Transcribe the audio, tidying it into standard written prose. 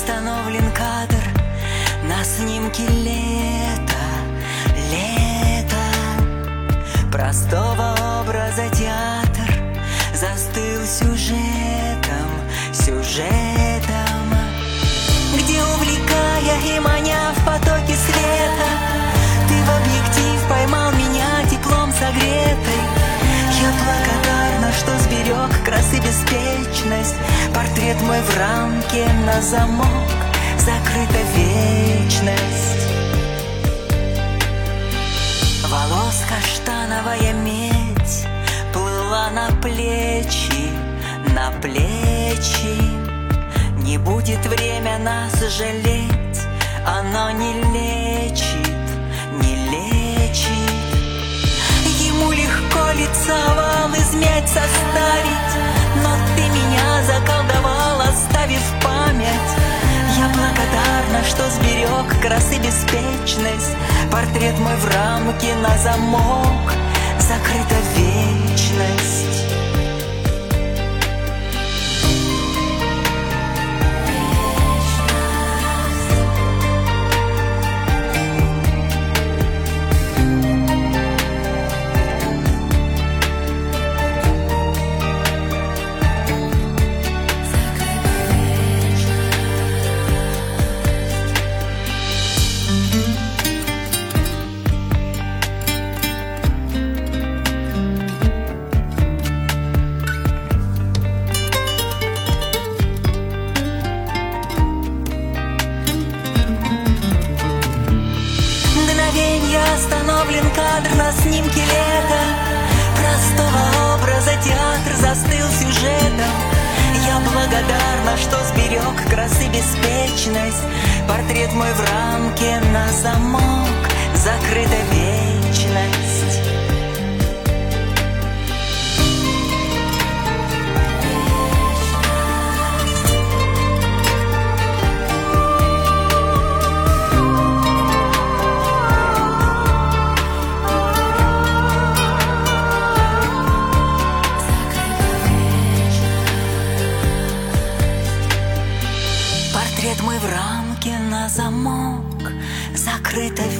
остановлен кадр на снимке лета, лето. Простого образа театр застыл сюжетом, сюжетом, где, увлекая и маня в потоке света, ты в объектив поймал меня теплом согретой. Я благодарна, что сберег красы беспечность. Портрет мой в рамке на замок, закрыта вечность. Волос каштановая медь плыла на плечи, на плечи. Не будет время нас жалеть, оно не лечит, не лечит. Ему легко лица овал измять, составить, но ты меня заколдовал, оставив память. Я благодарна, что сберег красы беспечность. Портрет мой в рамке на замок, закрыта вечность. Остановлен кадр на снимке лета. Простого образа театр застыл сюжетом. Я благодарна, что сберег красы беспечность. Портрет мой в рамке на замок, закрыта вечность. Портрет мой в рамке на замок, закрыта